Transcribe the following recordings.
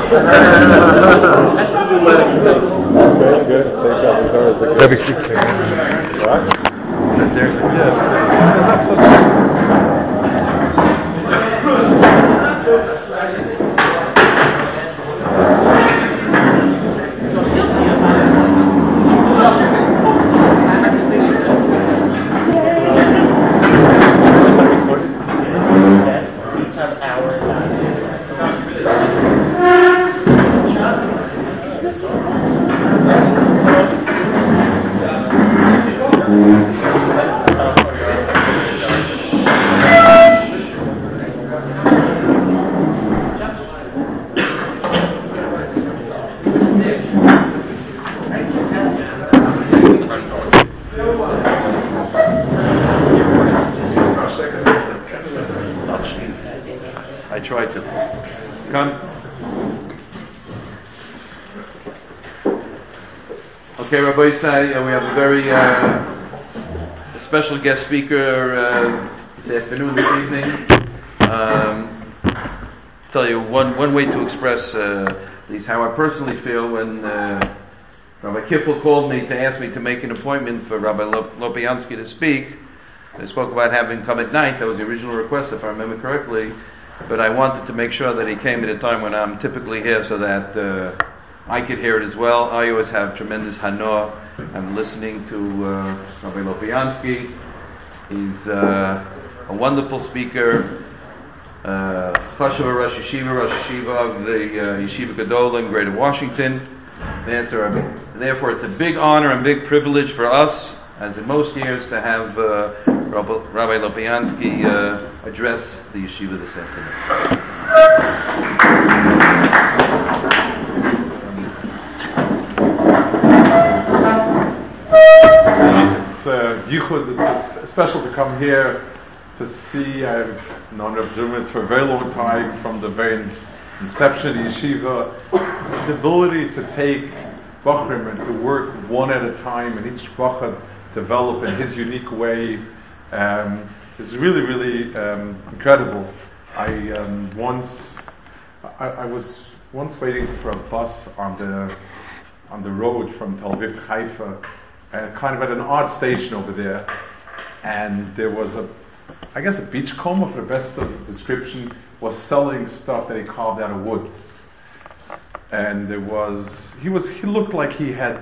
Good. Safe as it is. Rabbi speaks. Right? There's that's such. I tried to come. Okay, Rabbi Isai, we have a very special guest speaker this afternoon, this evening. Tell you one way to express at least how I personally feel when Rabbi Kiffel called me to ask me to make an appointment for Rabbi Lopiansky to speak. I spoke about having come at night. That was the original request, if I remember correctly. But I wanted to make sure that he came at a time when I'm typically here so that I could hear it as well. I always have tremendous hana. I'm listening to Rabbi Lopiansky. He's a wonderful speaker. Chashuva Rosh Yeshiva of the Yeshiva Gedola in Greater Washington. Therefore, it's a big honor and big privilege for us, as in most years, to have Rabbi Lopiansky address the yeshiva this afternoon. It's yichud. It's special to come here to see. I've known Rabbi Zerman for a very long time, from the very inception of the yeshiva. The ability to take bachrim and to work one at a time, and each bachar develop in his unique way, is really, really incredible. I was once waiting for a bus on the road from Tel Aviv to Haifa, kind of at an odd station over there, and there was a beachcomber, for the best of the description, was selling stuff that he carved out of wood, and he looked like he had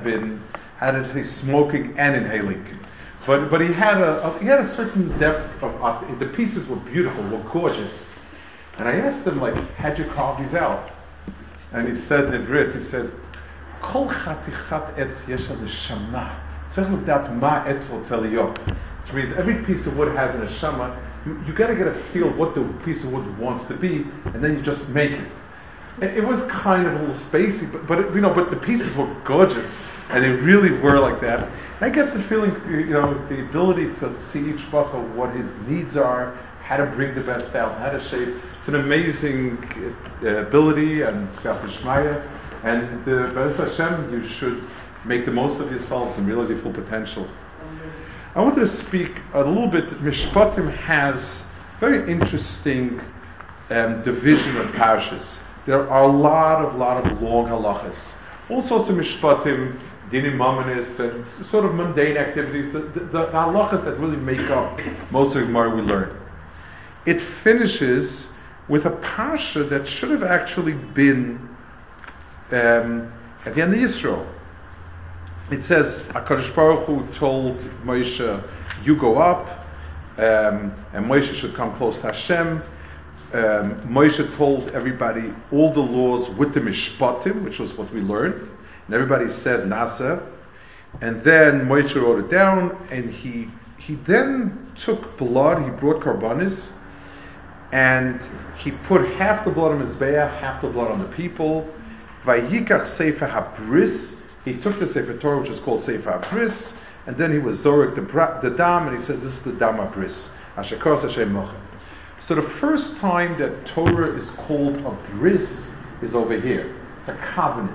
smoking and inhaling. But he had a certain depth of art. The pieces were beautiful, were gorgeous. And I asked him, how'd you carve these out? And he said in Ivrit, Kol chatichat etz yesh neshama. Tzarich ledat ma etz rotzeh liyot. Which means every piece of wood has an neshama. You got to get a feel of what the piece of wood wants to be, and then you just make it. It was kind of a little spacey, but the pieces were gorgeous, and they really were like that. I get the feeling, the ability to see each bacha, what his needs are, how to bring the best out, how to shape. It's an amazing ability and self-ishmaya, and Be'ez Hashem, you should make the most of yourselves and realize your full potential. I wanted to speak a little bit. Mishpatim has very interesting division of parashas. There are a lot of long halachas, all sorts of mishpatim, dinim mamanis, and sort of mundane activities, the halachas that really make up most of the Gemara we learn. It finishes with a parsha that should have actually been at the end of Yisro. It says, HaKadosh Baruch Hu told Moshe, you go up, and Moshe should come close to Hashem. Moshe told everybody all the laws with the mishpatim, which was what we learned, and everybody said Nasa, and then Moshe wrote it down, and he then took blood, he brought karbanis, and he put half the blood on Mizbeach, half the blood on the people. Vayikach Sefer HaBris, he took the Sefer Torah, which is called Sefer HaBris, and then he was Zorik the dam, and he says this is the dam HaBris, Ashakos Hashem Mochem. So the first time that Torah is called a bris is over here. It's a covenant.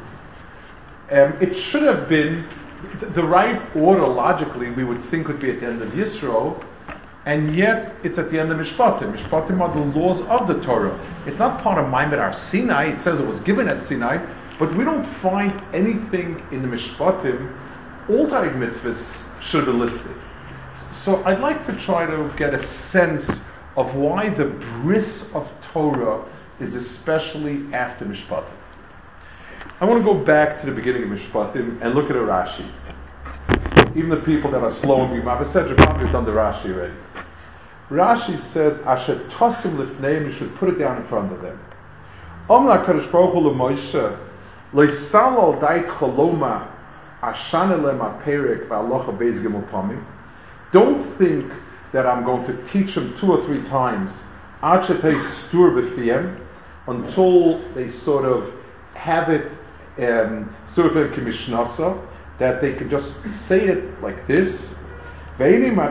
It should have been, the right order logically we would think would be at the end of Yisro, And yet, it's at the end of Mishpatim. Mishpatim are the laws of the Torah. It's not part of Maimed Har Sinai. It says it was given at Sinai, but we don't find anything in the Mishpatim. All Taryag mitzvahs should be listed. So I'd like to try to get a sense of why the bris of Torah is especially after Mishpatim. I want to go back to the beginning of Mishpatim and look at a Rashi. Even the people that are slow in Bima Besedra probably have done the Rashi already. Rashi says, Asher tosim lifneim, you should put it down in front of them. Omna Kadosh Baruch Hu leMoshe, loisal al dait choloma, ashana lema perek v'alocha beis gimel pamim. Don't think that I'm going to teach them 2 or 3 times, ad shetei stur b'fiem, until they sort of have it sort of kimishnasa, that they could just say it like this. I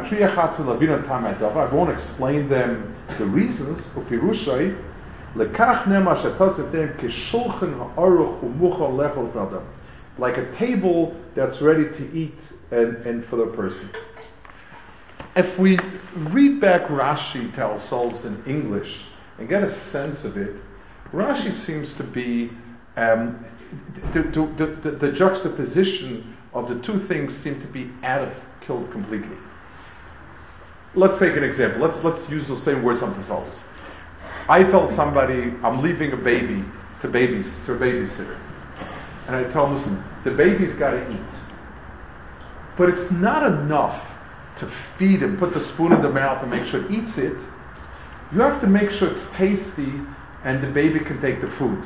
won't explain them the reasons. Like a table that's ready to eat and for the person. If we read back Rashi to ourselves in English and get a sense of it, Rashi seems to be the juxtaposition of the 2 things seem to be killed completely. Let's take an example. Let's use the same word something else. I tell somebody I'm leaving a baby to a babysitter, and I tell them, listen, the baby's got to eat, but it's not enough to feed him, put the spoon in the mouth and make sure it eats it. You have to make sure it's tasty and the baby can take the food.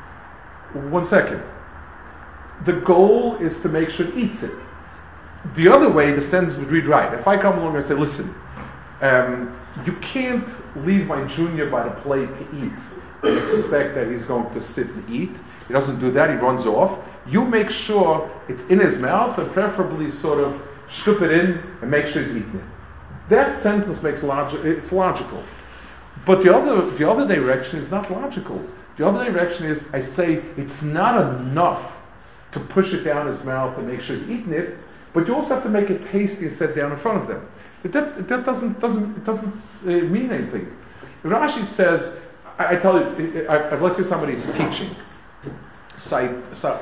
1 second. The goal is to make sure it eats it. The other way, the sentence would read right. If I come along and say, listen, you can't leave my junior by the plate to eat and expect that he's going to sit and eat. He doesn't do that, he runs off. You make sure it's in his mouth and preferably sort of scoop it in and make sure he's eating it. That sentence it's logical. But the other direction is not logical. The other direction is, I say, it's not enough to push it down his mouth and make sure he's eating it, but you also have to make it tasty and set down in front of them. That doesn't mean anything. Rashi says, I tell you, let's say somebody's teaching. So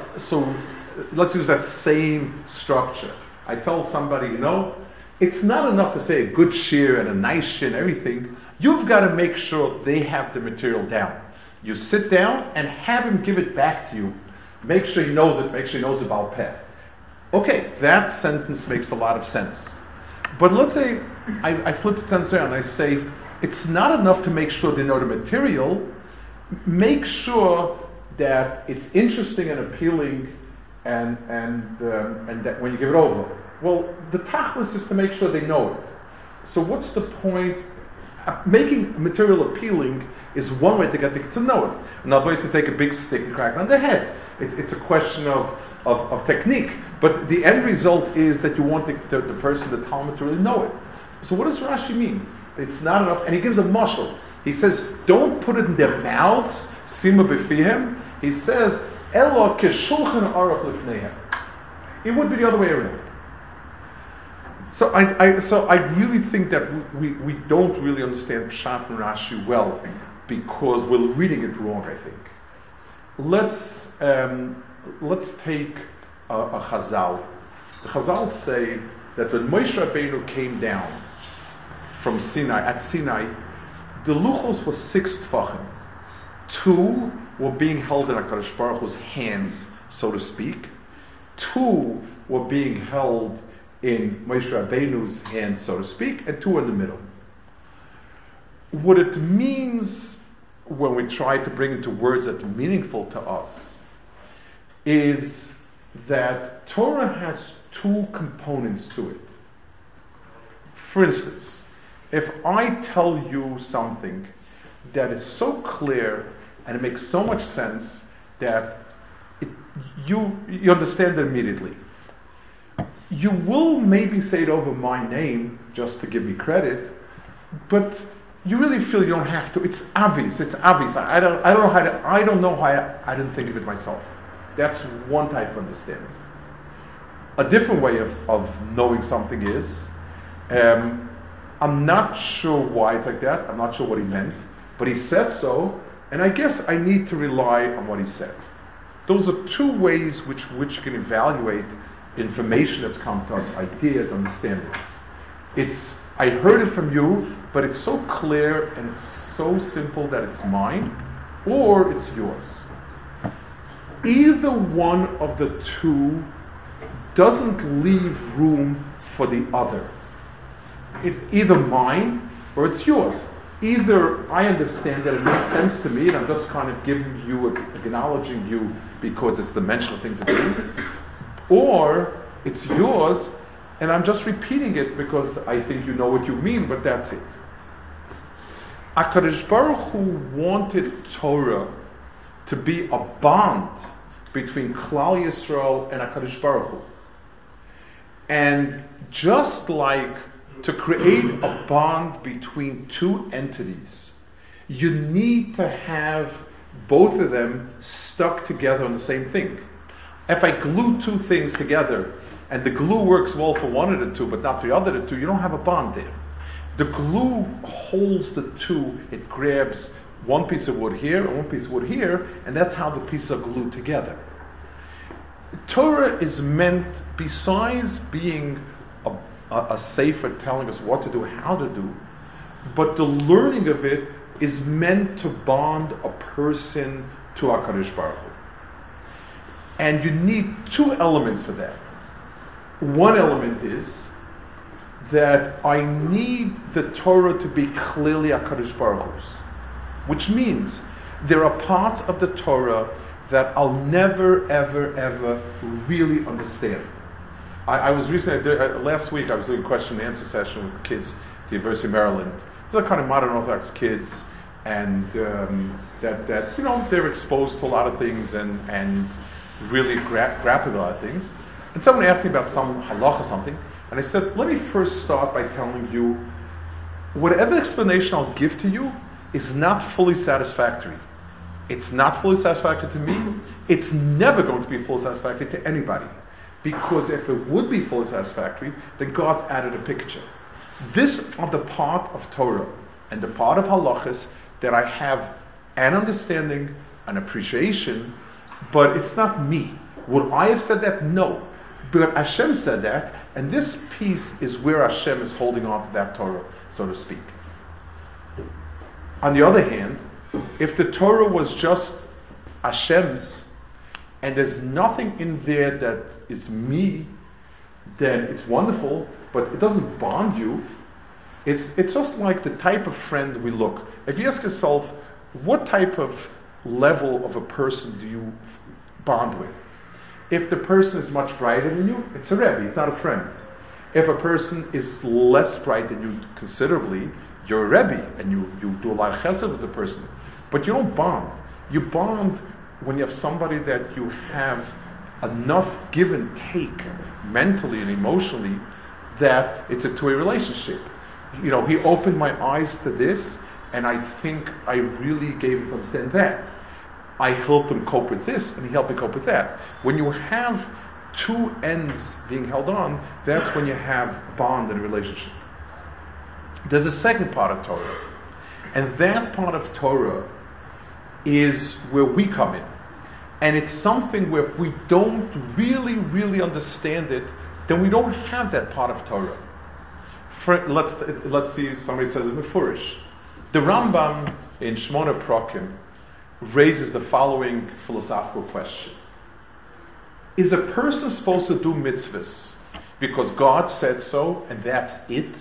let's use that same structure. I tell somebody, it's not enough to say a good shir and a nice shir and everything. You've got to make sure they have the material down. You sit down and have him give it back to you. Make sure he knows it. Make sure he knows about pet. Okay, that sentence makes a lot of sense. But let's say I flip the sentence around and I say, it's not enough to make sure they know the material. Make sure that it's interesting and appealing and that when you give it over. Well, the tachlis is to make sure they know it. So what's the point? Making material appealing is one way to get the kids to know it. Another way is to take a big stick and crack it on the head. It's a question of technique. But the end result is that you want the person, the Talmud, to really know it. So what does Rashi mean? It's not enough. And he gives a mashal. He says, don't put it in their mouths, sima b'fihem. He says, Elo keshulchan aruch lifneihem. It would be the other way around. So I really think that we don't really understand Pshat and Rashi well because we're reading it wrong, I think. Let's take a Chazal. The Chazal say that when Moshe Rabbeinu came down from Sinai, the luchos were 6 tfachim. 2 were being held in HaKadosh Baruch Hu's hands, so to speak. 2 were being held in Moshe Rabbeinu's hands, so to speak, and 2 in the middle. What it means when we try to bring into words that are meaningful to us is that Torah has 2 components to it. For instance, if I tell you something that is so clear and it makes so much sense that you understand it immediately, you will maybe say it over my name just to give me credit, but you really feel you don't have to. It's obvious. I don't know how I didn't think of it myself. That's one type of understanding. A different way of knowing something is, I'm not sure why it's like that. I'm not sure what he meant, but he said so, and I guess I need to rely on what he said. Those are two ways which you can evaluate information that's come to us, ideas, understandings. It's, I heard it from you, but it's so clear and it's so simple that it's mine, or it's yours. Either one of the two doesn't leave room for the other. It's either mine or it's yours. Either I understand that it makes sense to me and I'm just kind of giving you, acknowledging you because it's the mental thing to do, or it's yours and I'm just repeating it because I think you know what you mean, but that's it. HaKadosh Baruch Hu wanted Torah to be a bond between Klal Yisrael and HaKadosh Baruch Hu. And just like to create a bond between two entities, you need to have both of them stuck together on the same thing. If I glue two things together and the glue works well for one of the two but not the other of the two, you don't have a bond there. The glue holds the two, it grabs one piece of wood here and one piece of wood here, and that's how the pieces are glued together. Torah is meant, besides being a sefer telling us what to do, how to do, but the learning of it is meant to bond a person to HaKadosh Baruch Hu. And you need two elements for that. One element is that I need the Torah to be clearly HaKadosh Baruch Hu's, which means there are parts of the Torah that I'll never, ever, ever really understand. I was recently, last week I was doing a question and answer session with kids at the University of Maryland. They're kind of modern Orthodox kids, and that you know, they're exposed to a lot of things and really grapple with a lot of things. And someone asked me about some halach or something, and I said, let me first start by telling you, whatever explanation I'll give to you is not fully satisfactory. It's not fully satisfactory to me. It's never going to be fully satisfactory to anybody. Because if it would be fully satisfactory, then God's added a picture. This are the part of Torah and the part of halachas that I have an understanding, an appreciation, but it's not me. Would I have said that? No. But Hashem said that, and this piece is where Hashem is holding on to that Torah, so to speak. On the other hand, if the Torah was just Hashem's, and there's nothing in there that is me, then it's wonderful, but it doesn't bond you. It's just like the type of friend we look. If you ask yourself, what type of level of a person do you bond with? If the person is much brighter than you, it's a Rebbe, it's not a friend. If a person is less bright than you considerably, you're a Rebbe, and you do a lot of chesed with the person. But you don't bond. You bond when you have somebody that you have enough give and take mentally and emotionally that it's a two-way relationship. You know, he opened my eyes to this, and I think I really gave him to understand that. I helped him cope with this, and he helped me cope with that. When you have two ends being held on, that's when you have bond in a relationship. There's a second part of Torah, and that part of Torah is where we come in. And it's something where if we don't really, really understand it, then we don't have that part of Torah. Let's see, somebody says it Mefurish. The Rambam in Shmona Prokim raises the following philosophical question. Is a person supposed to do mitzvahs because God said so and that's it?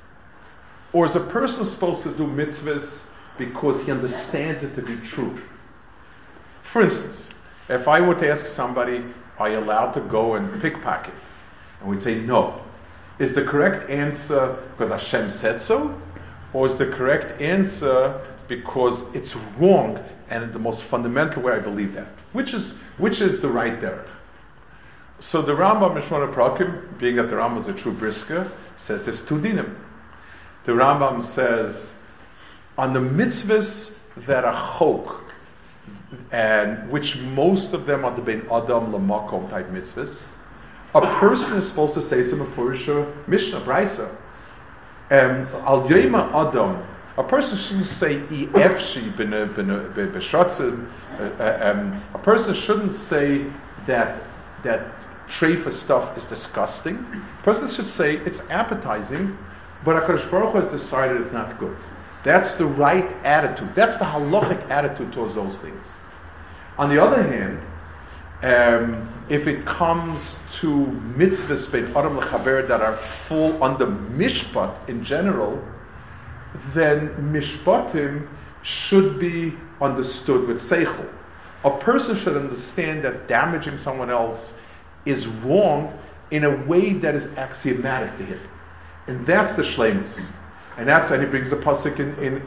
Or is a person supposed to do mitzvahs because he understands it to be true? For instance, if I were to ask somebody, are you allowed to go and pickpocket? And we'd say no. Is the correct answer because Hashem said so? Or is the correct answer because it's wrong and in the most fundamental way I believe that? Which is the right derech? So the Rambam Mishmona Prakim, being that the Rambam is a true brisker, says there's two dinim. The Rambam says, on the mitzvahs that are chok, and which most of them are the ben adam lamakom type mitzvahs, a person is supposed to say it's a Mefurisha Mishnah, Brisa. Al Yema Adam. A person shouldn't say efshi b'shratzim. A person shouldn't say that treifa stuff is disgusting. A person should say it's appetizing, but HaKadosh Baruch Hu has decided it's not good. That's the right attitude. That's the halachic attitude towards those things. On the other hand, if it comes to mitzvahs bein adam lechaver that are full under mishpat in general, then mishpatim should be understood with seichel. A person should understand that damaging someone else is wrong in a way that is axiomatic to him, and that's the shleimus. And he brings a pasuk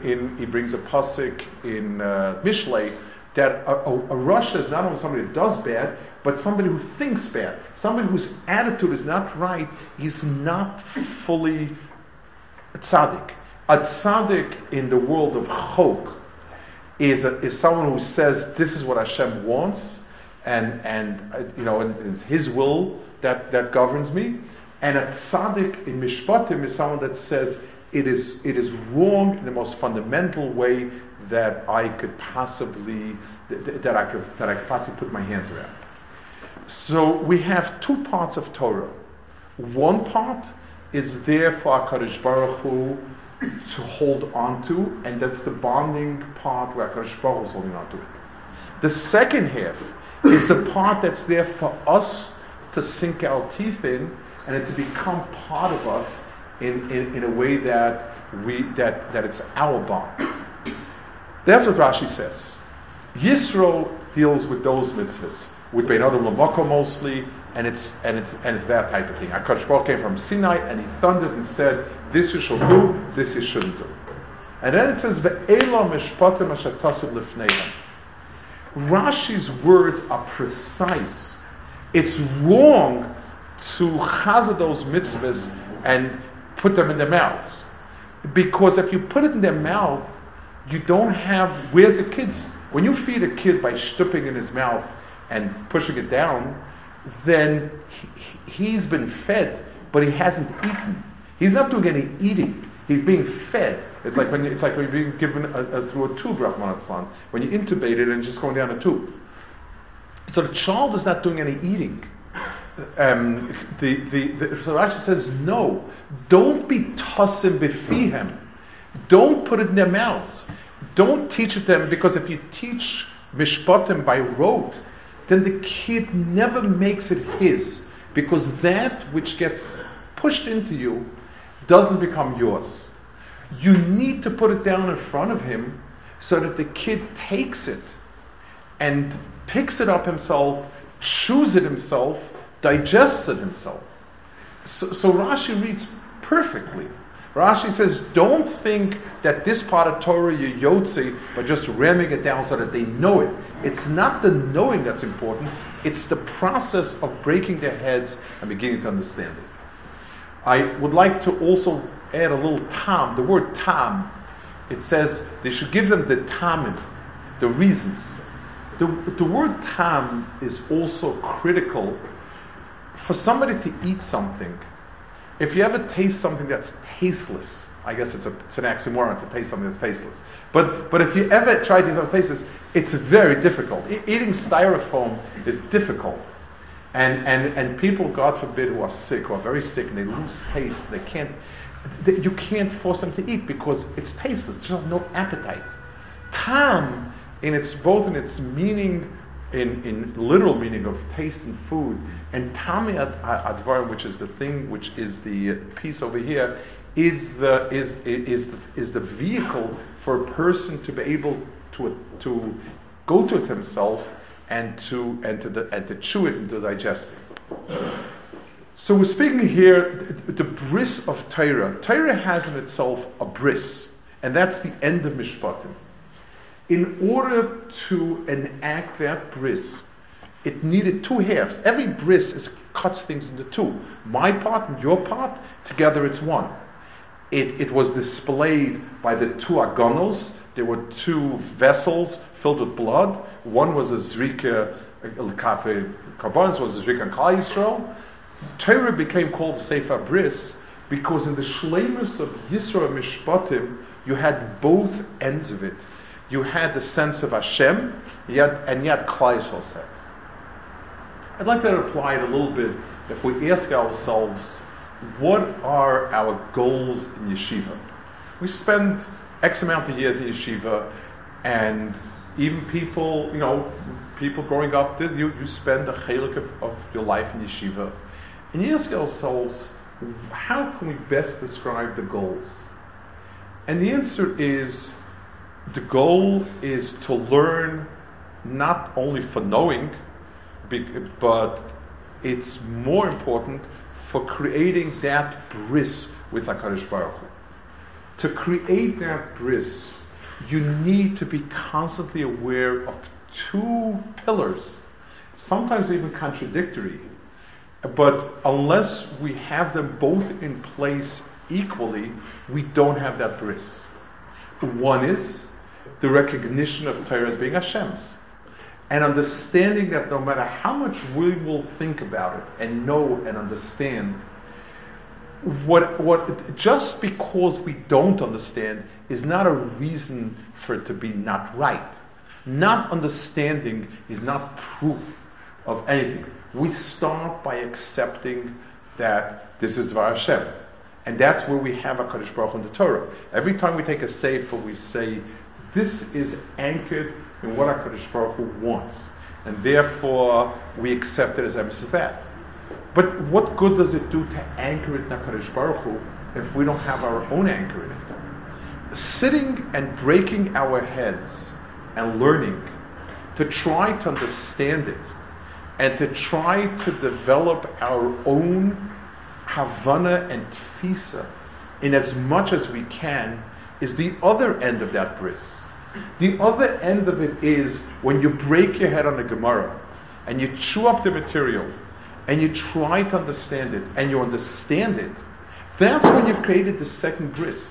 in Mishlei that a Rasha is not only somebody that does bad, but somebody who thinks bad, somebody whose attitude is not right. He's not fully a tzaddik. A tzaddik in the world of chok is someone who says this is what Hashem wants, and it's His will that governs me. And a tzaddik in mishpatim is someone that says it is wrong in the most fundamental way that I could possibly put my hands around. So we have two parts of Torah. One part is there for HaKadosh Baruch Hu to hold on to, and that's the bonding part where HaKadosh Baruch Hu is holding on to it. The second half is the part that's there for us to sink our teeth in and it to become part of us in a way that it's our bond. That's what Rashi says. Yisro deals with those mitzvahs, with Bein Adam L'Moko mostly, and it's that type of thing. HaKadosh Baruch came from Sinai and he thundered and said, "This you shall do, this you shouldn't do." And then it says, "Ve'ela mishpatim asher tasiv lifneihem." Rashi's words are precise. It's wrong to chazah those mitzvahs and put them in their mouths, because if you put it in their mouth, you don't have. Where's the kids? When you feed a kid by stupping in his mouth and pushing it down, then he's been fed, but he hasn't eaten. He's not doing any eating. He's being fed. It's like when you're being given through a tube, Rahman al-Islam, when you intubate it and just going down a tube. So the child is not doing any eating. So Rashi says, no, don't be tossim befihem. Don't put it in their mouths. Don't teach it them, because if you teach mishpatim by rote, then the kid never makes it his, because that which gets pushed into you doesn't become yours. You need to put it down in front of him so that the kid takes it and picks it up himself, chews it himself, digests it himself. So Rashi reads perfectly. Rashi says, don't think that this part of Torah you yotze by just ramming it down so that they know it. It's not the knowing that's important, it's the process of breaking their heads and beginning to understand it. I would like to also add a little tam. The word tam, it says they should give them the tamim, the reasons. The word tam is also critical for somebody to eat something. If you ever taste something that's tasteless, I guess it's an oxymoron to taste something that's tasteless. But if you ever try to eat something tasteless, it's very difficult. Eating styrofoam is difficult. And people, God forbid, who are sick, who are very sick, and they lose taste, you can't force them to eat because it's tasteless. There's no appetite. Tam, both in its meaning, in literal meaning of taste and food, and tami advar, which is the thing, which is the piece over here, is the vehicle for a person to be able to go to it himself and to chew it and to digest it. So we're speaking here the bris of Torah. Torah has in itself a bris, and that's the end of Mishpatim. In order to enact that bris, it needed two halves. Every bris cuts things into two. My part and your part, together it's one. It was displayed by the two agonos. There were two vessels filled with blood. One was a zrika, karbanos was a zrika and Klal Yisrael. Torah became called the Sefer Bris Because in the shleimus of Yisro Mishpatim, you had both ends of it. You had the sense of Hashem, and you had Klal Yisrael sense. I'd like to apply it a little bit if we ask ourselves, what are our goals in yeshiva? We spend X amount of years in yeshiva, and even people, people growing up, you spend a chelik of your life in yeshiva. And you ask ourselves, how can we best describe the goals? And the answer is, the goal is to learn not only for knowing, but it's more important for creating that bris with HaKadosh Baruch Hu. To create that bris, you need to be constantly aware of two pillars, sometimes even contradictory. But unless we have them both in place equally, we don't have that bris. One is the recognition of Torah as being Hashem's, and understanding that no matter how much we will think about it and know and understand, what just because we don't understand is not a reason for it to be not right. Not understanding is not proof of anything. We start by accepting that this is Dvar Hashem. And that's where we have HaKadosh Baruch Hu in the Torah. Every time we take a sefer, we say, this is anchored in what HaKadosh Baruch Hu wants. And therefore, we accept it as emes as that. But what good does it do to anchor it in HaKadosh Baruch Hu if we don't have our own anchor in it? Sitting and breaking our heads and learning to try to understand it and to try to develop our own Havana and Tfisa in as much as we can is the other end of that bris. The other end of it is when you break your head on the Gemara and you chew up the material and you try to understand it and you understand it, that's when you've created the second bris.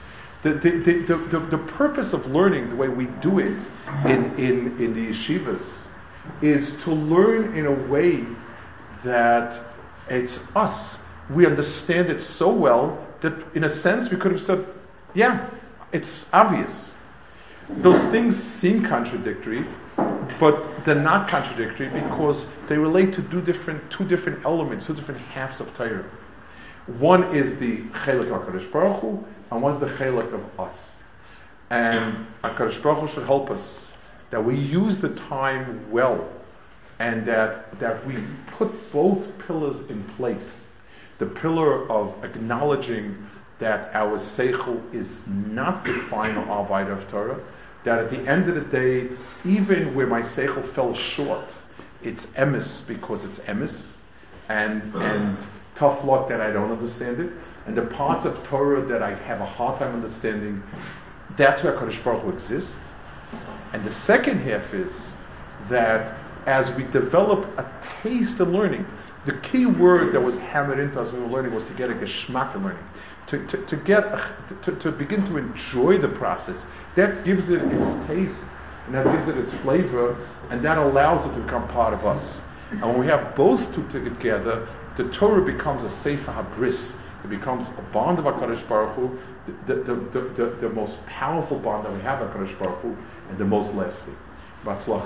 The purpose of learning the way we do it in the yeshivas is to learn in a way that it's us. We understand it so well that in a sense we could have said, yeah, it's obvious. Those things seem contradictory, but they're not contradictory because they relate to two different elements, two different halves of Torah. One is the chelik of HaKadosh Baruch Hu, and one's the chelik of us. And HaKadosh Baruch Hu should help us that we use the time well, and that we put both pillars in place. The pillar of acknowledging that our seichel is not the final arbeit of Torah, that at the end of the day, even where my seichel fell short, it's emes because it's emes, and tough luck that I don't understand it, and the parts of Torah that I have a hard time understanding, that's where HaKadosh Baruch Hu exists. And the second half is that as we develop a taste of learning, the key word that was hammered into us when we were learning was to get a geschmack in learning, to begin to enjoy the process. That gives it its taste, and that gives it its flavor, and that allows it to become part of us. And when we have both two together, the Torah becomes a sefer habris. It becomes a bond of HaKadosh Baruch Hu, the most powerful bond that we have with HaKadosh Baruch Hu, and the most lasting. Batzlach.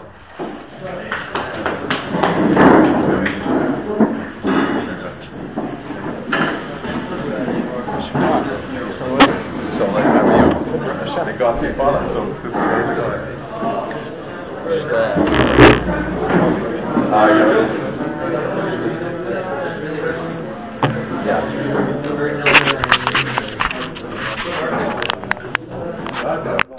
So,